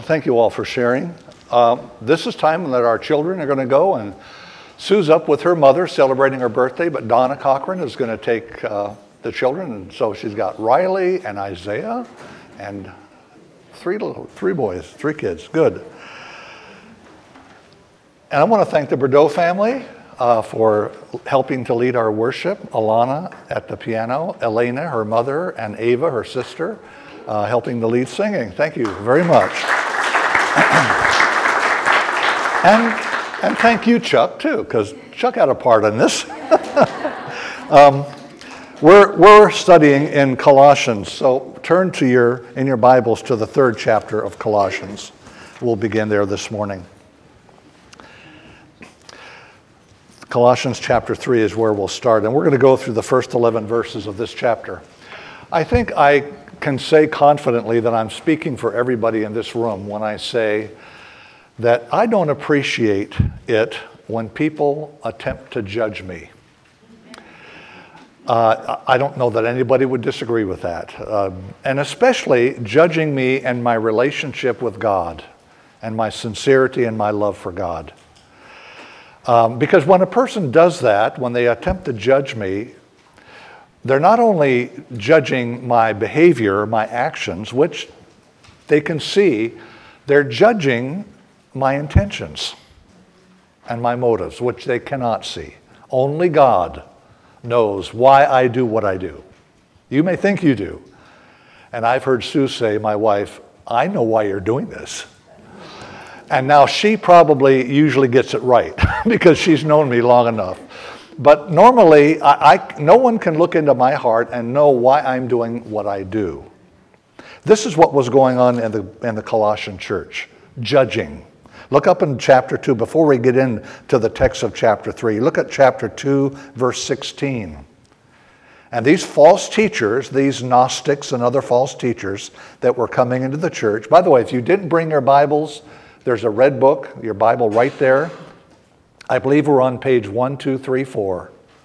Thank you all for sharing. This is time that our children are going to go, and Sue's up with her mother celebrating her birthday, but Donna Cochran is going to take the children, and so she's got Riley and Isaiah and three kids. Good. And I want to thank the Bordeaux family for helping to lead our worship. Alana at the piano, Elena, her mother, and Ava, her sister, helping to lead singing. Thank you very much. And thank you, Chuck, too, because Chuck had a part in this. We're studying in Colossians, so turn in your Bibles to the 3rd chapter of Colossians. We'll begin there this morning. Colossians chapter 3 is where we'll start, and we're going to go through the first 11 verses of this chapter. I think I can say confidently that I'm speaking for everybody in this room when I say that I don't appreciate it when people attempt to judge me. I don't know that anybody would disagree with that. And especially judging me and my relationship with God and my sincerity and my love for God. Because when a person does that, when they attempt to judge me, they're not only judging my behavior, my actions, which they can see, they're judging my intentions and my motives, which they cannot see. Only God knows why I do what I do. You may think you do. And I've heard Sue say, my wife, I know why you're doing this. And now she probably usually gets it right because she's known me long enough. But normally, no one can look into my heart and know why I'm doing what I do. This is what was going on in the Colossian church, judging. Look up in chapter 2, before we get into the text of chapter 3, look at chapter 2, verse 16. And these false teachers, these Gnostics and other false teachers that were coming into the church, by the way, if you didn't bring your Bibles, there's a red book, your Bible right there. I believe we're on page 1234,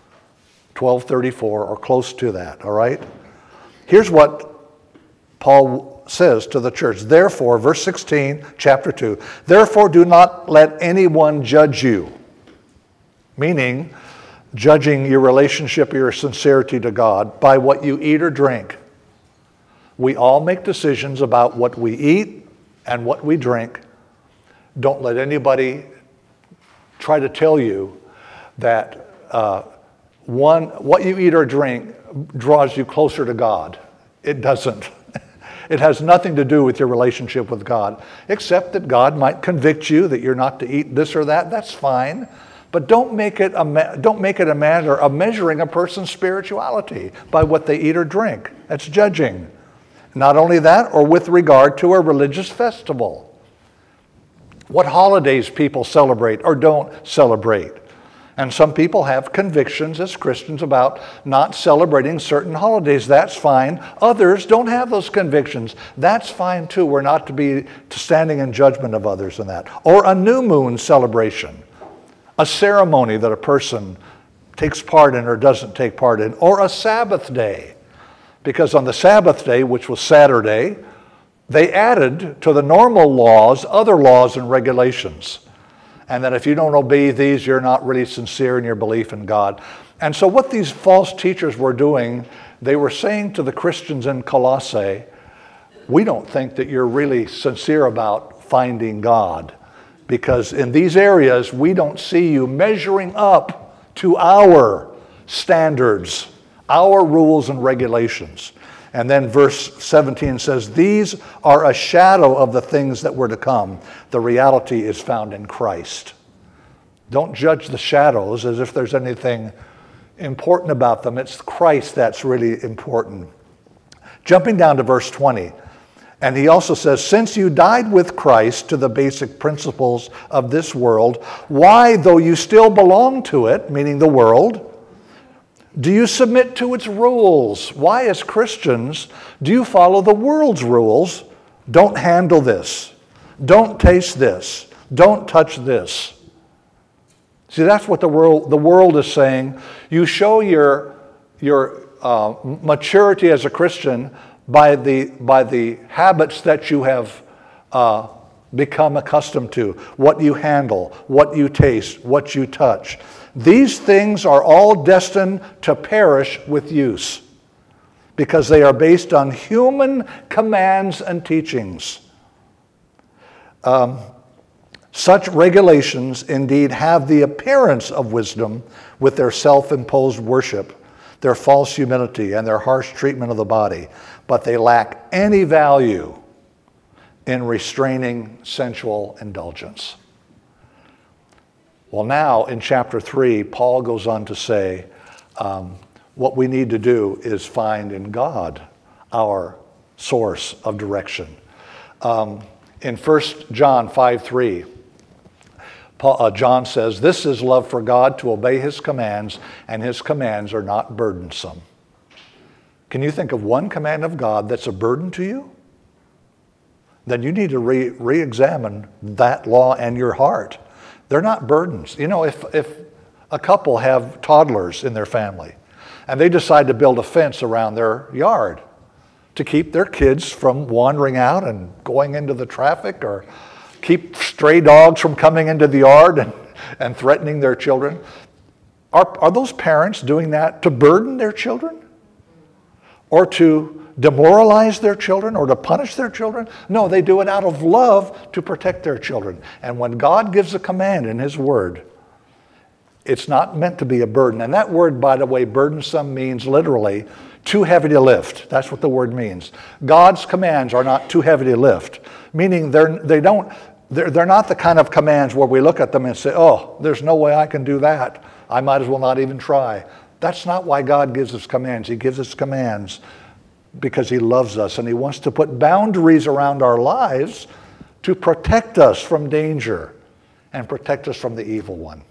1234, or close to that, all right? Here's what Paul says to the church. Therefore, verse 16, chapter 2, therefore do not let anyone judge you, meaning judging your relationship, your sincerity to God by what you eat or drink. We all make decisions about what we eat and what we drink. Don't let anybody try to tell you that what you eat or drink draws you closer to God. It doesn't. It has nothing to do with your relationship with God, except that God might convict you that you're not to eat this or that. That's fine. But don't make it a matter of measuring a person's spirituality by what they eat or drink. That's judging. Not only that, or with regard to a religious festival. What holidays people celebrate or don't celebrate. And some people have convictions as Christians about not celebrating certain holidays. That's fine. Others don't have those convictions. That's fine too. We're not to be standing in judgment of others in that. Or a new moon celebration. A ceremony that a person takes part in or doesn't take part in. Or a Sabbath day. Because on the Sabbath day, which was Saturday, they added to the normal laws other laws and regulations. And that if you don't obey these, you're not really sincere in your belief in God. And so what these false teachers were doing, they were saying to the Christians in Colossae, we don't think that you're really sincere about finding God. Because in these areas, we don't see you measuring up to our standards, our rules and regulations. And then verse 17 says, these are a shadow of the things that were to come. The reality is found in Christ. Don't judge the shadows as if there's anything important about them. It's Christ that's really important. Jumping down to verse 20. And he also says, since you died with Christ to the basic principles of this world, why, though you still belong to it, meaning the world, do you submit to its rules? Why, as Christians, do you follow the world's rules? Don't handle this. Don't taste this. Don't touch this. See, that's what the world is saying. You show your maturity as a Christian by the habits that you have become accustomed to, what you handle, what you taste, what you touch. These things are all destined to perish with use because they are based on human commands and teachings. Such regulations indeed have the appearance of wisdom with their self-imposed worship, their false humility, and their harsh treatment of the body, but they lack any value in restraining sensual indulgence. Well, now in chapter 3, Paul goes on to say, what we need to do is find in God our source of direction. In 1 John 5:3, John says, "This is love for God, to obey his commands, and his commands are not burdensome." Can you think of one command of God that's a burden to you? Then you need to re-examine that law and your heart. They're not burdens. You know, if a couple have toddlers in their family and they decide to build a fence around their yard to keep their kids from wandering out and going into the traffic, or keep stray dogs from coming into the yard and threatening their children, are those parents doing that to burden their children? Or to demoralize their children, or to punish their children? No, they do it out of love to protect their children. And when God gives a command in his word, it's not meant to be a burden. And that word, by the way, burdensome, means literally too heavy to lift. That's what the word means. God's commands are not too heavy to lift, meaning they're not the kind of commands where we look at them and say, oh, there's no way I can do that. I might as well not even try. That's not why God gives us commands. He gives us commands because he loves us, and he wants to put boundaries around our lives to protect us from danger and protect us from the evil one.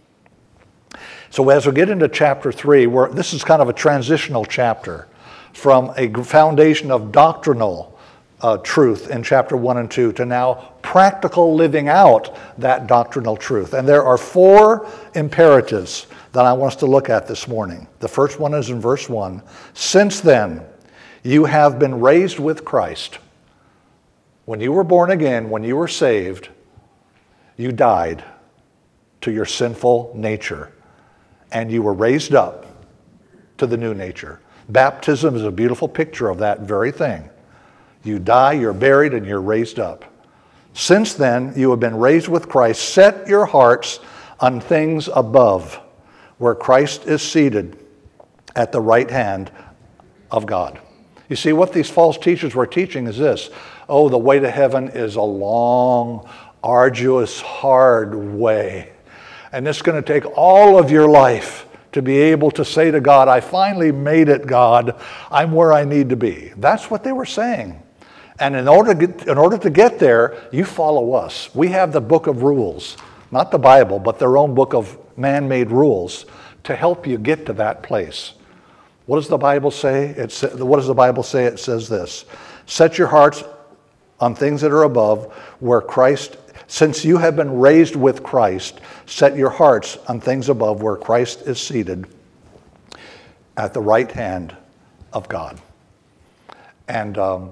So as we get into chapter 3, this is kind of a transitional chapter from a foundation of doctrinal truth in chapter 1 and 2 to now practical living out that doctrinal truth. And there are 4 imperatives that I want us to look at this morning. The first one is in verse 1. Since then, you have been raised with Christ. When you were born again, when you were saved, you died to your sinful nature, and you were raised up to the new nature. Baptism is a beautiful picture of that very thing. You die, you're buried, and you're raised up. Since then, you have been raised with Christ. Set your hearts on things above, where Christ is seated at the right hand of God. You see, what these false teachers were teaching is this: oh, the way to heaven is a long, arduous, hard way. And it's going to take all of your life to be able to say to God, I finally made it, God. I'm where I need to be. That's what they were saying. And in order to get there, you follow us. We have the book of rules, not the Bible, but their own book of man-made rules to help you get to that place. What does the Bible say? What does the Bible say? It says this: set your hearts on things that are above, where Christ, since you have been raised with Christ, set your hearts on things above, where Christ is seated at the right hand of God. And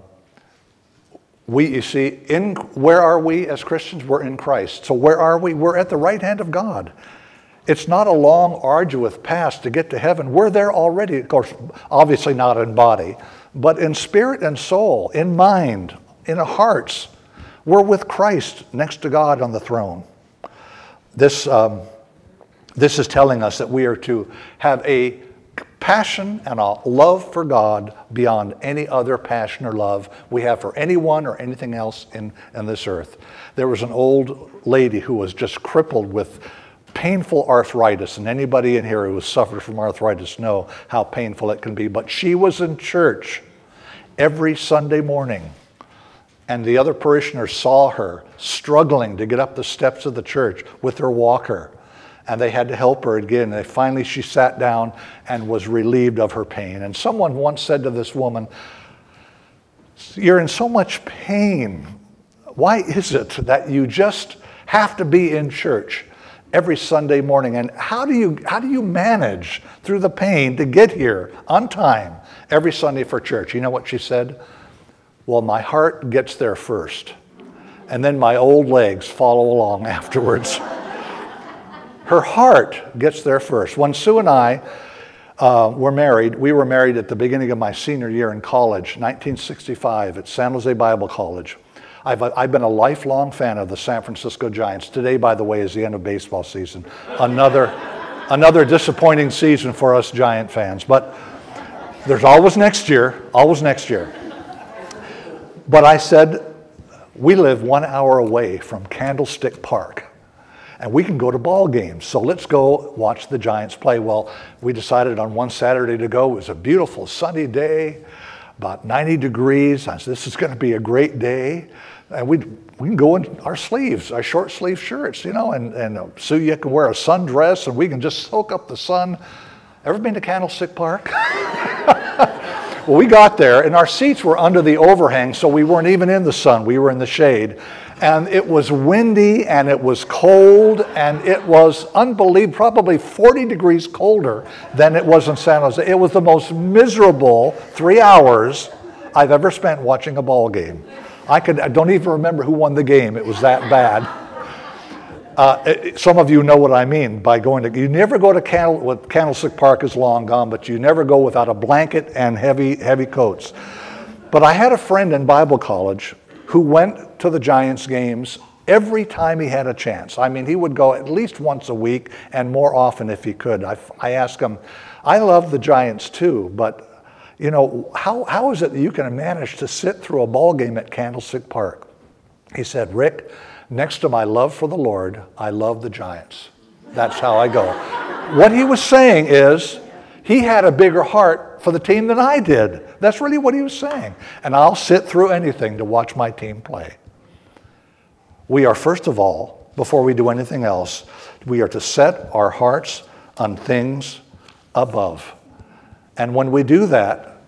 you see, where are we as Christians? We're in Christ. So where are we? We're at the right hand of God. It's not a long, arduous path to get to heaven. We're there already, of course, obviously not in body, but in spirit and soul, in mind, in our hearts. We're with Christ next to God on the throne. This is telling us that we are to have a passion and a love for God beyond any other passion or love we have for anyone or anything else in this earth. There was an old lady who was just crippled with painful arthritis, and anybody in here who has suffered from arthritis know how painful it can be. But she was in church every Sunday morning, and the other parishioners saw her struggling to get up the steps of the church with her walker, and they had to help her again. And finally she sat down and was relieved of her pain. And someone once said to this woman, "You're in so much pain. Why is it that you just have to be in church every Sunday morning? And how do you manage through the pain to get here on time every Sunday for church?" You know what she said? "Well, my heart gets there first, and then my old legs follow along afterwards. Her heart gets there first. When Sue and I were married, we were married at the beginning of my senior year in college, 1965, at San Jose Bible College. I've been a lifelong fan of the San Francisco Giants. Today, by the way, is the end of baseball season. Another disappointing season for us Giant fans. But there's always next year, always next year. But I said, we live 1 hour away from Candlestick Park, and we can go to ball games. So let's go watch the Giants play. Well, we decided on one Saturday to go. It was a beautiful sunny day, about 90 degrees. I said, this is going to be a great day. And we can go in our sleeves, our short sleeve shirts, and so you can wear a sundress and we can just soak up the sun. Ever been to Candlestick Park? Well, we got there and our seats were under the overhang, so we weren't even in the sun, we were in the shade. And it was windy and it was cold and it was unbelievable, probably 40 degrees colder than it was in San Jose. It was the most miserable 3 hours I've ever spent watching a ball game. I don't even remember who won the game. It was that bad. Some of you know what I mean by going to, you never go to Candlestick Park is long gone, but you never go without a blanket and heavy coats. But I had a friend in Bible college who went to the Giants games every time he had a chance. I mean, he would go at least once a week and more often if he could. I asked him, I love the Giants too, but how is it that you can manage to sit through a ball game at Candlestick Park? He said, Rick, next to my love for the Lord, I love the Giants. That's how I go. What he was saying is, he had a bigger heart for the team than I did. That's really what he was saying. And I'll sit through anything to watch my team play. We are, first of all, before we do anything else, we are to set our hearts on things above. And when we do that,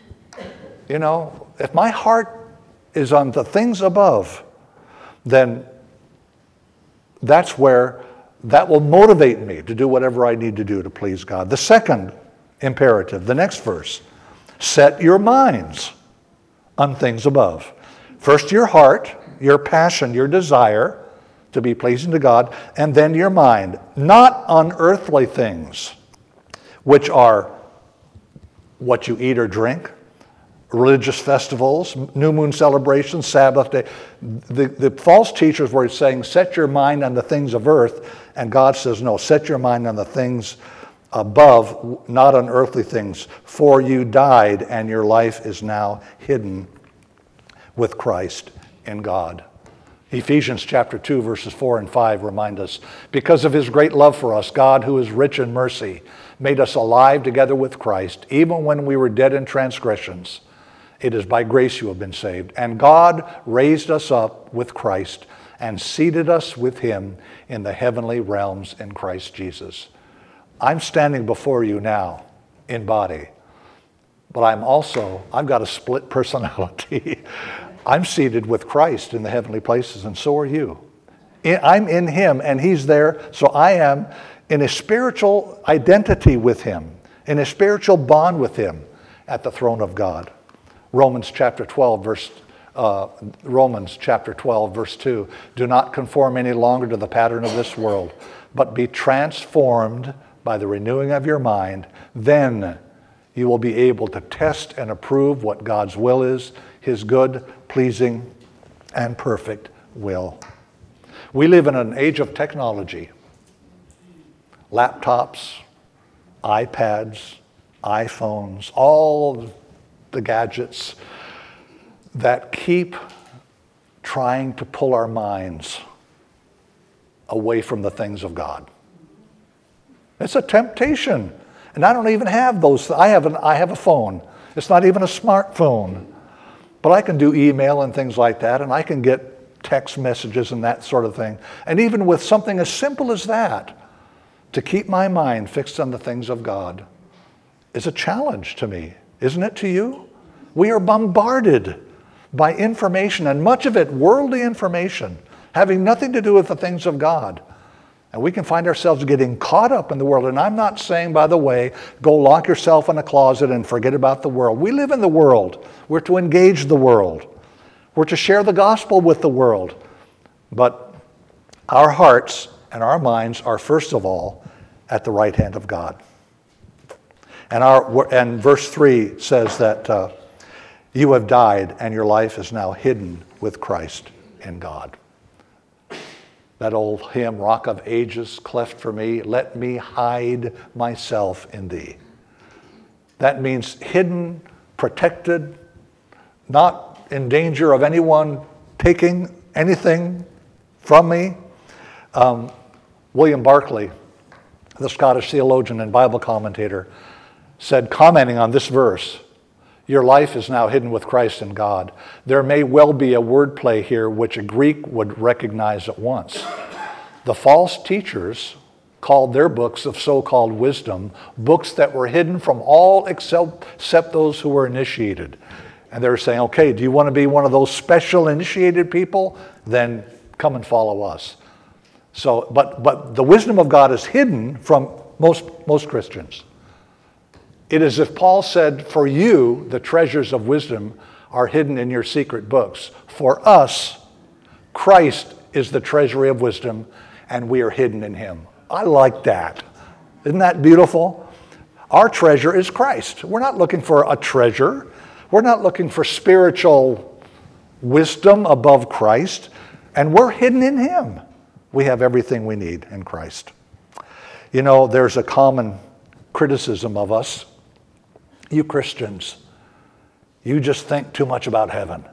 if my heart is on the things above, then that's where that will motivate me to do whatever I need to do to please God. The second imperative, the next verse, set your minds on things above. First your heart, your passion, your desire to be pleasing to God, and then your mind, not on earthly things, which are what you eat or drink, religious festivals, new moon celebrations, Sabbath day. The false teachers were saying, set your mind on the things of earth, and God says, no, set your mind on the things above, not on earthly things, for you died and your life is now hidden with Christ in God. Ephesians chapter 2, verses 4 and 5 remind us, because of his great love for us, God, who is rich in mercy, made us alive together with Christ, even when we were dead in transgressions. It is by grace you have been saved. And God raised us up with Christ and seated us with him in the heavenly realms in Christ Jesus. I'm standing before you now in body, but I've got a split personality. I'm seated with Christ in the heavenly places, and so are you. I'm in him, and he's there, so I am in a spiritual identity with him, in a spiritual bond with him at the throne of God. Romans chapter 12, verse 2. Do not conform any longer to the pattern of this world, but be transformed by the renewing of your mind. Then you will be able to test and approve what God's will is, his good, pleasing, and perfect will. We live in an age of technology. Laptops, iPads, iPhones, all the gadgets that keep trying to pull our minds away from the things of God. It's a temptation. And I don't even have those. I have a phone. It's not even a smartphone. But I can do email and things like that, and I can get text messages and that sort of thing. And even with something as simple as that, to keep my mind fixed on the things of God is a challenge to me. Isn't it to you? We are bombarded by information, and much of it worldly information, having nothing to do with the things of God. And we can find ourselves getting caught up in the world. And I'm not saying, by the way, go lock yourself in a closet and forget about the world. We live in the world. We're to engage the world. We're to share the gospel with the world. But our hearts and our minds are first of all at the right hand of God. And verse 3 says that you have died and your life is now hidden with Christ in God. That old hymn, Rock of Ages, cleft for me, let me hide myself in thee. That means hidden, protected, not in danger of anyone taking anything from me. William Barclay, the Scottish theologian and Bible commentator, said, commenting on this verse, your life is now hidden with Christ in God. There may well be a wordplay here which a Greek would recognize at once. The false teachers called their books of so-called wisdom books that were hidden from all except those who were initiated. And they were saying, okay, do you want to be one of those special initiated people? Then come and follow us. So, but the wisdom of God is hidden from most Christians. It is if Paul said, for you, the treasures of wisdom are hidden in your secret books. For us, Christ is the treasury of wisdom, and we are hidden in him. I like that. Isn't that beautiful? Our treasure is Christ. We're not looking for a treasure. We're not looking for spiritual wisdom above Christ, and we're hidden in him. We have everything we need in Christ. You know, there's a common criticism of us. You Christians, you just think too much about heaven.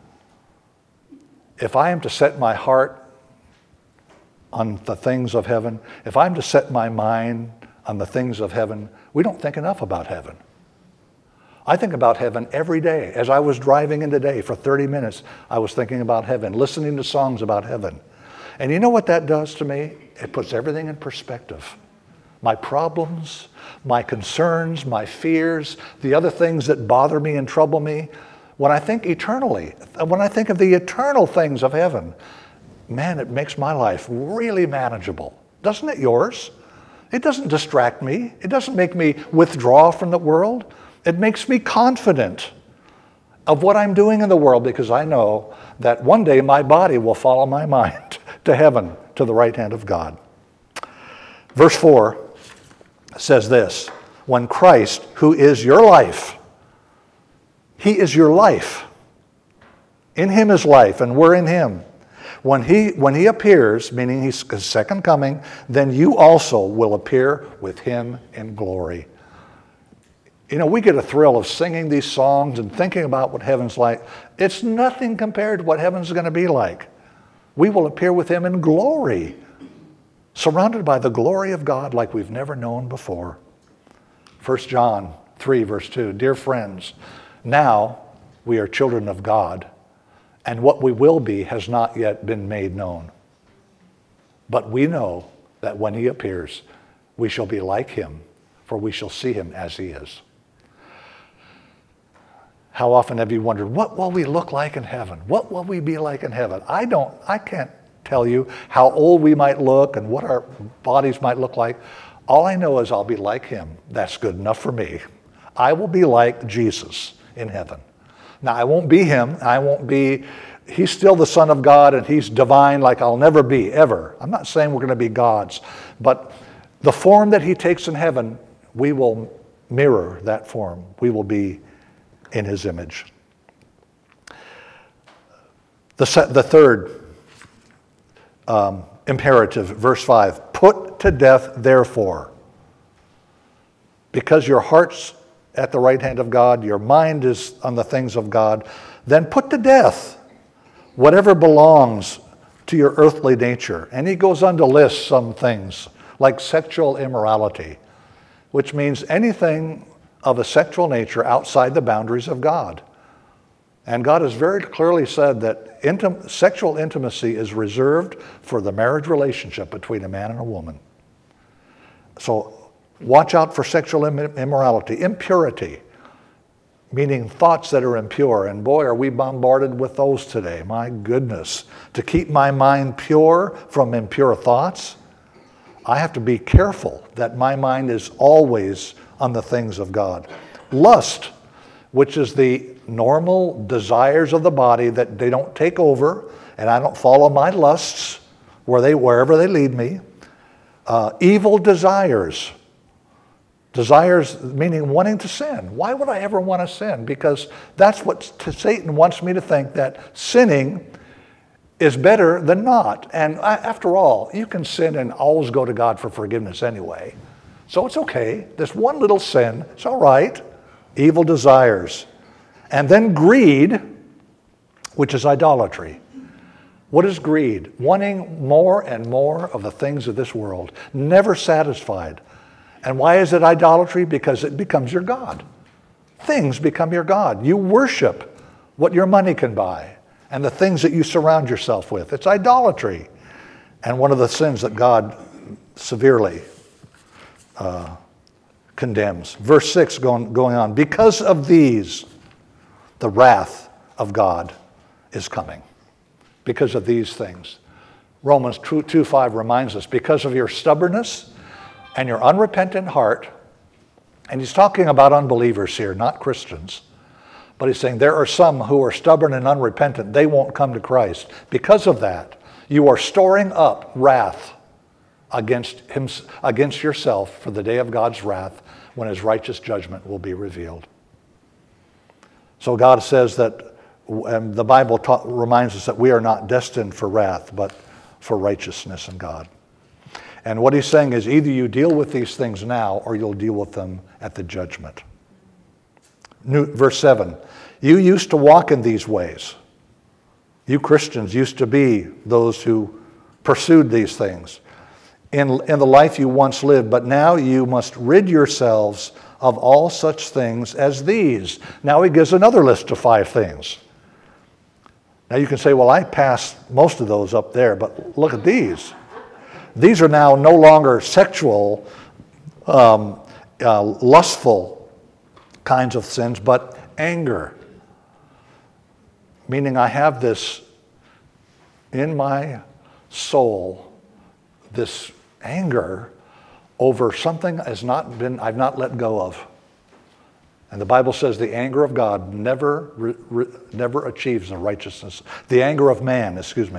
If I am to set my heart on the things of heaven, if I'm to set my mind on the things of heaven, we don't think enough about heaven. I think about heaven every day. As I was driving in today for 30 minutes, I was thinking about heaven, listening to songs about heaven. And you know what that does to me? It puts everything in perspective. My problems, my concerns, my fears, the other things that bother me and trouble me. When I think eternally, when I think of the eternal things of heaven, man, it makes my life really manageable. Doesn't it yours? It doesn't distract me. It doesn't make me withdraw from the world. It makes me confident of what I'm doing in the world because I know that one day my body will follow my mind to heaven, to the right hand of God. Verse 4 says this, when Christ, who is your life, he is your life. In him is life, and we're in him. When he appears, meaning his second coming, then you also will appear with him in glory. You know, we get a thrill of singing these songs and thinking about what heaven's like. It's nothing compared to what heaven's going to be like. We will appear with him in glory, surrounded by the glory of God like we've never known before. 1 John 3, verse 2, dear friends, now we are children of God, and what we will be has not yet been made known. But we know that when he appears, we shall be like him, for we shall see him as he is. How often have you wondered, what will we look like in heaven? What will we be like in heaven? I can't tell you how old we might look and what our bodies might look like. All I know is I'll be like him. That's good enough for me. I will be like Jesus in heaven. Now, I won't be him. He's still the Son of God and he's divine like I'll never be, ever. I'm not saying we're going to be gods, but the form that he takes in heaven, we will mirror that form. We will be in his image. The third imperative, verse 5, put to death therefore. Because your heart's at the right hand of God, your mind is on the things of God, then put to death whatever belongs to your earthly nature. And he goes on to list some things like sexual immorality, which means anything of a sexual nature outside the boundaries of God. And God has very clearly said that sexual intimacy is reserved for the marriage relationship between a man and a woman. So watch out for sexual immorality. Impurity, meaning thoughts that are impure. And boy, are we bombarded with those today. My goodness. To keep my mind pure from impure thoughts, I have to be careful that my mind is always on the things of God. Lust, which is the normal desires of the body that they don't take over and I don't follow my lusts wherever they lead me. Evil desires. Desires meaning wanting to sin. Why would I ever want to sin? Because that's what Satan wants me to think, that sinning is better than not. And after all, you can sin and always go to God for forgiveness anyway. So it's okay. This one little sin, it's all right. Evil desires. And then greed, which is idolatry. What is greed? Wanting more and more of the things of this world, never satisfied. And why is it idolatry? Because it becomes your God. Things become your God. You worship what your money can buy and the things that you surround yourself with. It's idolatry. And one of the sins that God severely condemns. Verse 6 going on. Because of these, the wrath of God is coming. Because of these things. Romans 2:5 reminds us, because of your stubbornness and your unrepentant heart, and he's talking about unbelievers here, not Christians, but he's saying there are some who are stubborn and unrepentant. They won't come to Christ. Because of that, you are storing up wrath against yourself for the day of God's wrath, when his righteous judgment will be revealed. So God says that, and the Bible reminds us that we are not destined for wrath, but for righteousness in God. And what he's saying is, either you deal with these things now, or you'll deal with them at the judgment. Verse 7, you used to walk in these ways. You Christians used to be those who pursued these things in the life you once lived, but now you must rid yourselves of all such things as these. Now he gives another list of 5 things. Now you can say, well, I passed most of those up there, but look at these. These are now no longer sexual, lustful kinds of sins, but anger. Meaning I have this in my soul, this anger over something I've not let go of. And the Bible says the anger of God never achieves the righteousness. The anger of man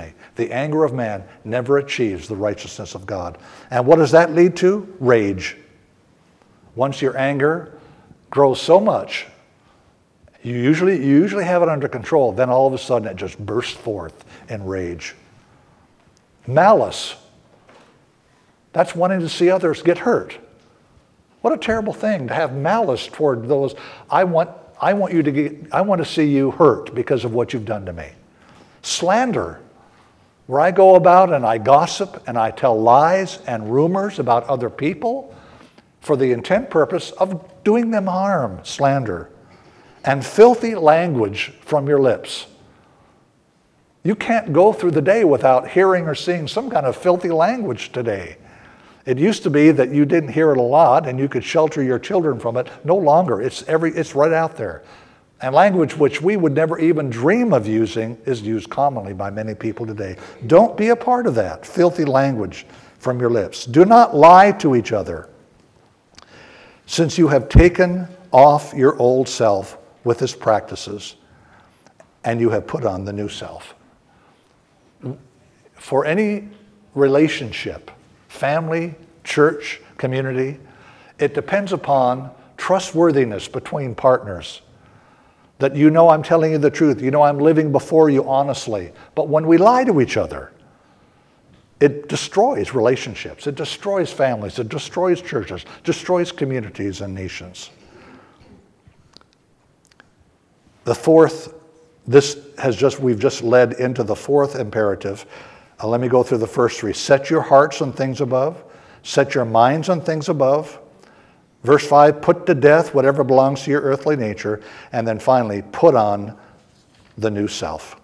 never achieves the righteousness of God. And what does that lead to? Rage. Once your anger grows so much, you usually have it under control, then all of a sudden it just bursts forth in rage. Malice. That's wanting to see others get hurt. What a terrible thing to have malice toward those. I want to see you hurt because of what you've done to me. Slander, where I go about and I gossip and I tell lies and rumors about other people for the intent purpose of doing them harm. Slander. And filthy language from your lips. You can't go through the day without hearing or seeing some kind of filthy language today. It used to be that you didn't hear it a lot and you could shelter your children from it. No longer. It's right out there. And language which we would never even dream of using is used commonly by many people today. Don't be a part of that. Filthy language from your lips. Do not lie to each other, since you have taken off your old self with its practices, and you have put on the new self. For any relationship, family, church, community, it depends upon trustworthiness between partners. That you know I'm telling you the truth. You know I'm living before you honestly. But when we lie to each other, it destroys relationships. It destroys families. It destroys churches. Destroys communities and nations. The fourth, we've just led into the fourth imperative. Let me go through the first 3. Set your hearts on things above. Set your minds on things above. Verse 5, put to death whatever belongs to your earthly nature. And then finally, put on the new self.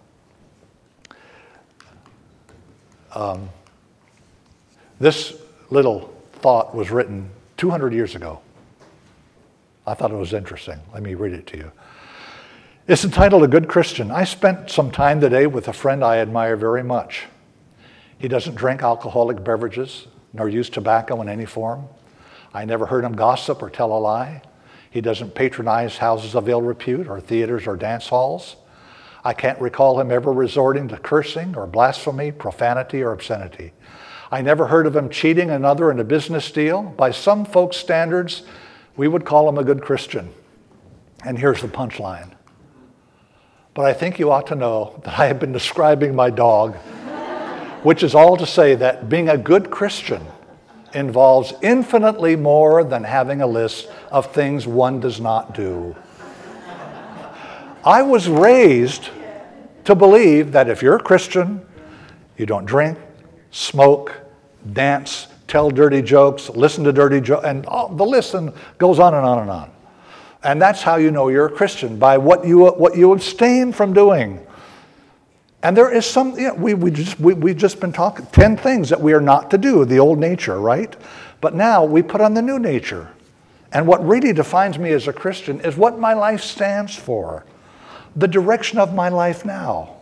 This little thought was written 200 years ago. I thought it was interesting. Let me read it to you. It's entitled A Good Christian. I spent some time today with a friend I admire very much. He doesn't drink alcoholic beverages, nor use tobacco in any form. I never heard him gossip or tell a lie. He doesn't patronize houses of ill repute or theaters or dance halls. I can't recall him ever resorting to cursing or blasphemy, profanity, or obscenity. I never heard of him cheating another in a business deal. By some folks' standards, we would call him a good Christian. And here's the punchline. But I think you ought to know that I have been describing my dog, which is all to say that being a good Christian involves infinitely more than having a list of things one does not do. I was raised to believe that if you're a Christian, you don't drink, smoke, dance, tell dirty jokes, listen to dirty jokes, and the list goes on and on and on. And that's how you know you're a Christian, by what you abstain from doing. And there is some, we've just been talking 10 things that we are not to do, the old nature, right? But now we put on the new nature. And what really defines me as a Christian is what my life stands for, the direction of my life now.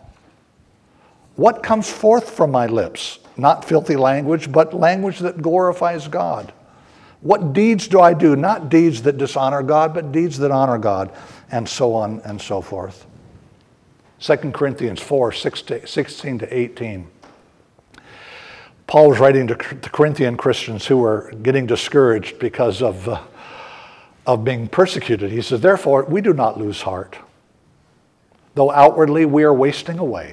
What comes forth from my lips? Not filthy language, but language that glorifies God. What deeds do I do? Not deeds that dishonor God, but deeds that honor God, and so on and so forth. 2 Corinthians 4, 16 to 18. Paul was writing to Corinthian Christians who were getting discouraged because of being persecuted. He says, therefore, we do not lose heart, though outwardly we are wasting away,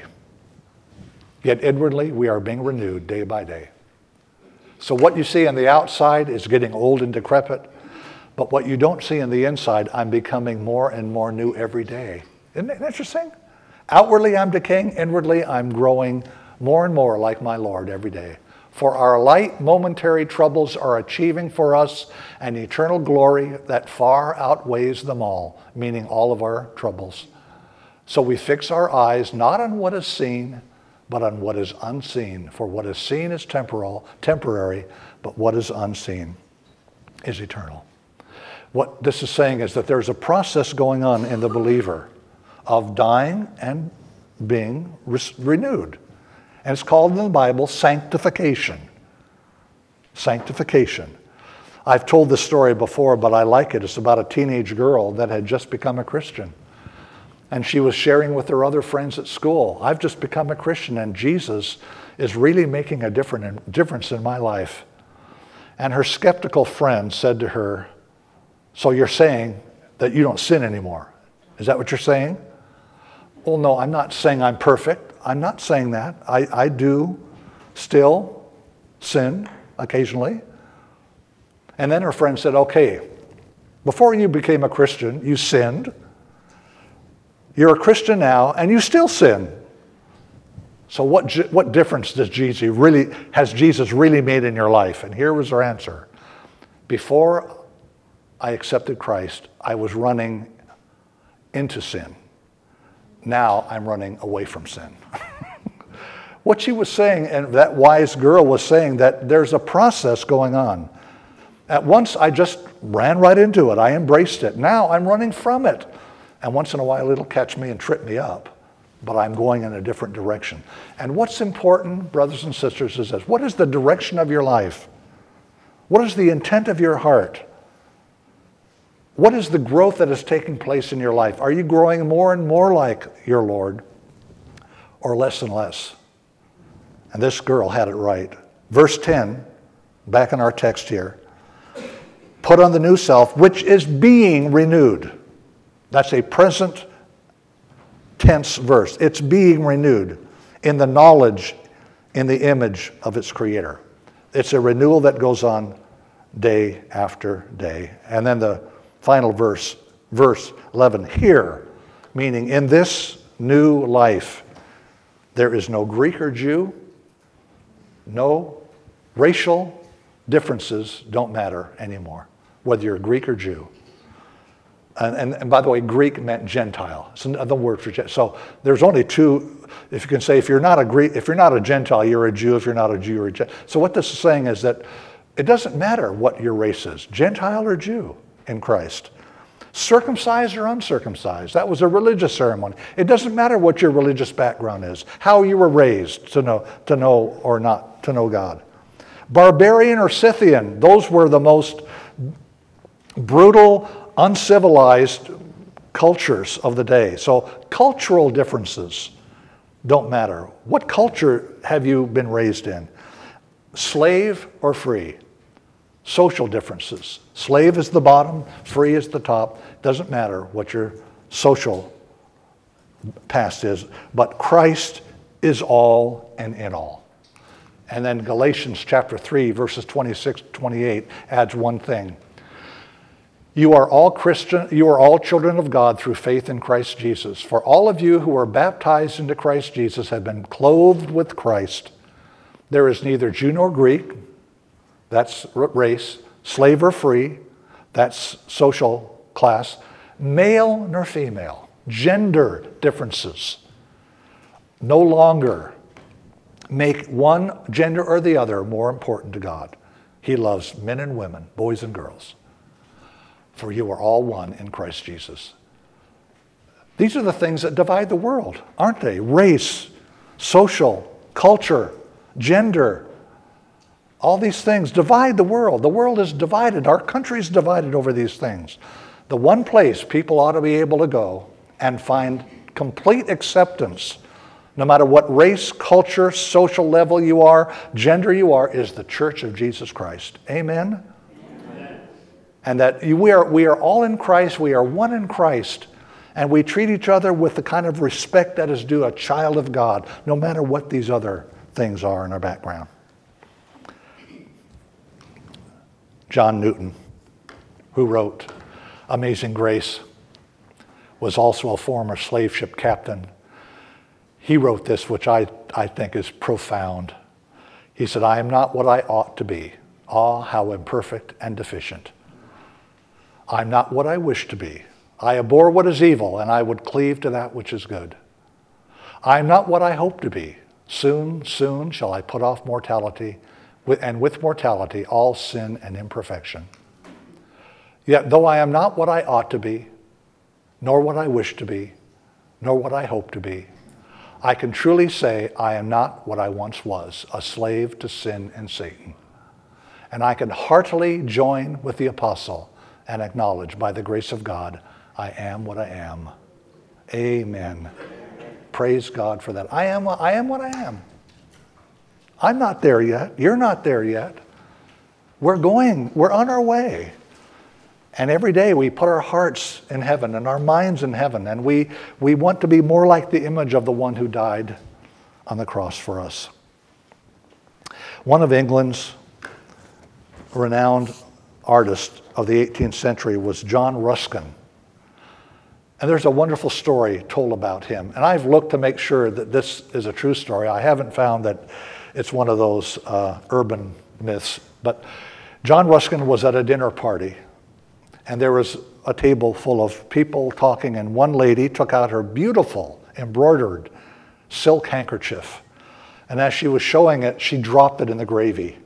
yet inwardly we are being renewed day by day. So what you see on the outside is getting old and decrepit, but what you don't see on the inside, I'm becoming more and more new every day. Isn't that interesting? Outwardly I'm decaying, inwardly I'm growing more and more like my Lord every day. For our light momentary troubles are achieving for us an eternal glory that far outweighs them all, meaning all of our troubles. So we fix our eyes not on what is seen, but on what is unseen. For what is seen is temporary, but what is unseen is eternal. What this is saying is that there's a process going on in the believer of dying and being renewed. And it's called in the Bible sanctification. Sanctification. I've told this story before, but I like it. It's about a teenage girl that had just become a Christian. And she was sharing with her other friends at school, I've just become a Christian and Jesus is really making a difference in my life. And her skeptical friend said to her, so you're saying that you don't sin anymore? Is that what you're saying? Well, no, I'm not saying I'm perfect. I'm not saying that. I do still sin occasionally. And then her friend said, okay, before you became a Christian, you sinned. You're a Christian now, and you still sin. So what difference has Jesus really made in your life? And here was her answer. Before I accepted Christ, I was running into sin. Now I'm running away from sin. What she was saying, and that wise girl was saying, that there's a process going on. At once I just ran right into it. I embraced it. Now I'm running from it. And once in a while it'll catch me and trip me up, but I'm going in a different direction. And what's important, brothers and sisters, is this. What is the direction of your life? What is the intent of your heart? What is the growth that is taking place in your life? Are you growing more and more like your Lord, or less and less? And this girl had it right. Verse 10, back in our text here. Put on the new self, which is being renewed. That's a present tense verse. It's being renewed in the knowledge, in the image of its creator. It's a renewal that goes on day after day. And then the final verse 11, here, meaning in this new life, there is no Greek or Jew, no racial differences don't matter anymore, whether you're Greek or Jew. And by the way, Greek meant Gentile. It's another word for Gentile. So there's only two. If you can say, if you're not a Gentile, you're a Jew. If you're not a Jew, you're a Gentile. So what this is saying is that it doesn't matter what your race is, Gentile or Jew in Christ. Circumcised or uncircumcised. That was a religious ceremony. It doesn't matter what your religious background is, how you were raised to know or not to know God. Barbarian or Scythian, those were the most brutal, uncivilized cultures of the day. So cultural differences don't matter. What culture have you been raised in? Slave or free? Social differences. Slave is the bottom, free is the top. Doesn't matter what your social past is, but Christ is all and in all. And then Galatians chapter 3, verses 26 to 28 adds one thing. You are all Christian, you are all children of God through faith in Christ Jesus. For all of you who are baptized into Christ Jesus have been clothed with Christ. There is neither Jew nor Greek, that's race, slave or free, that's social class, male nor female, gender differences. No longer make one gender or the other more important to God. He loves men and women, boys and girls. For you are all one in Christ Jesus. These are the things that divide the world, aren't they? Race, social, culture, gender, all these things divide the world. The world is divided. Our country is divided over these things. The one place people ought to be able to go and find complete acceptance, no matter what race, culture, social level you are, gender you are, is the Church of Jesus Christ. Amen? Amen. And that we are all in Christ, we are one in Christ, and we treat each other with the kind of respect that is due a child of God, no matter what these other things are in our background. John Newton, who wrote Amazing Grace, was also a former slave ship captain. He wrote this, which I think is profound. He said, I am not what I ought to be. Ah, how imperfect and deficient. I'm not what I wish to be. I abhor what is evil, and I would cleave to that which is good. I am not what I hope to be. Soon, soon shall I put off mortality, and with mortality all sin and imperfection. Yet though I am not what I ought to be, nor what I wish to be, nor what I hope to be, I can truly say I am not what I once was, a slave to sin and Satan. And I can heartily join with the apostle and acknowledge by the grace of God, I am what I am. Amen. Praise God for that. I am what I am. I'm not there yet. You're not there yet. We're on our way. And every day we put our hearts in heaven and our minds in heaven, and we want to be more like the image of the one who died on the cross for us. One of England's renowned artists of the 18th century was John Ruskin. And there's a wonderful story told about him. And I've looked to make sure that this is a true story. I haven't found that it's one of those urban myths. But John Ruskin was at a dinner party, and there was a table full of people talking, and one lady took out her beautiful embroidered silk handkerchief. And as she was showing it, she dropped it in the gravy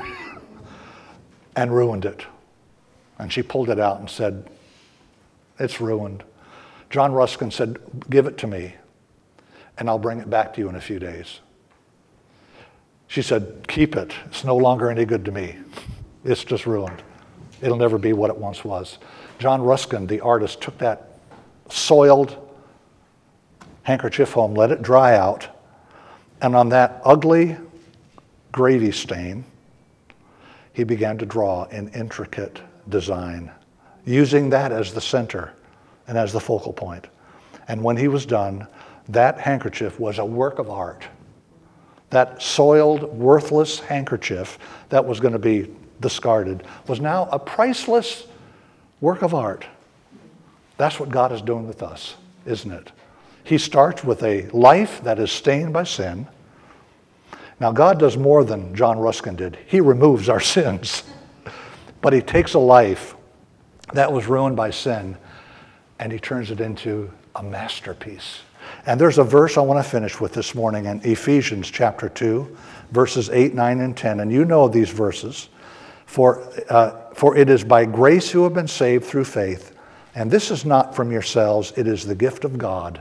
and ruined it. And she pulled it out and said, it's ruined. John Ruskin said, give it to me, and I'll bring it back to you in a few days. She said, keep it. It's no longer any good to me. It's just ruined. It'll never be what it once was. John Ruskin, the artist, took that soiled handkerchief home, let it dry out, and on that ugly gravy stain, he began to draw an intricate design, using that as the center and as the focal point. And when he was done, that handkerchief was a work of art. That soiled, worthless handkerchief that was going to be discarded was now a priceless work of art. That's what God is doing with us, isn't it? He starts with a life that is stained by sin. Now, God does more than John Ruskin did. He removes our sins. But he takes a life that was ruined by sin, and he turns it into a masterpiece. And there's a verse I want to finish with this morning in Ephesians chapter 2, verses 8, 9, and 10. And you know these verses. For it is by grace you have been saved through faith. And this is not from yourselves, it is the gift of God.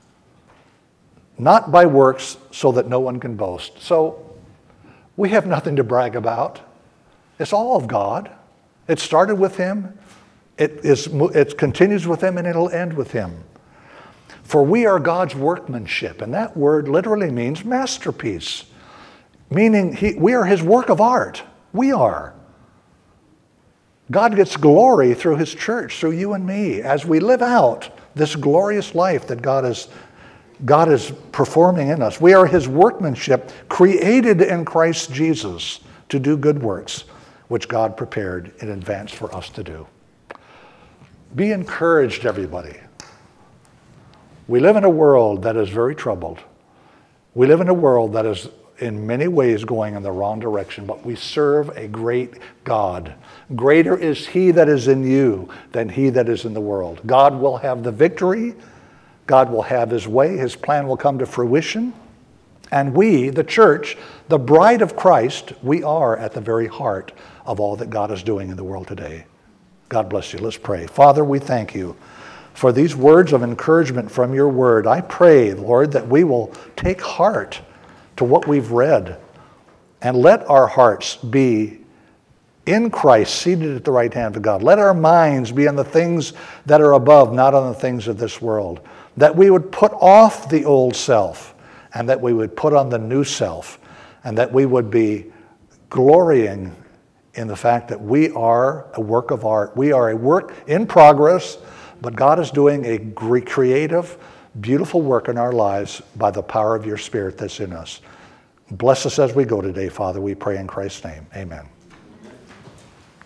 Not by works, so that no one can boast. So we have nothing to brag about. It's all of God. It started with him. It continues with him and it'll end with him. For we are God's workmanship, and that word literally means masterpiece, meaning we are his work of art. We are. God gets glory through his church, through you and me, as we live out this glorious life that God is performing in us. We are his workmanship, created in Christ Jesus to do good works, which God prepared in advance for us to do. Be encouraged, everybody. We live in a world that is very troubled. We live in a world that is in many ways going in the wrong direction, but we serve a great God. Greater is he that is in you than he that is in the world. God will have the victory. God will have his way. His plan will come to fruition. And we, the church, the bride of Christ, we are at the very heart of all that God is doing in the world today. God bless you. Let's pray. Father, we thank you for these words of encouragement from your word. I pray, Lord, that we will take heart to what we've read and let our hearts be in Christ, seated at the right hand of God. Let our minds be on the things that are above, not on the things of this world. That we would put off the old self and that we would put on the new self, and that we would be glorying in the fact that we are a work of art. We are a work in progress, but God is doing a creative, beautiful work in our lives by the power of your Spirit that's in us. Bless us as we go today, Father, we pray in Christ's name. Amen.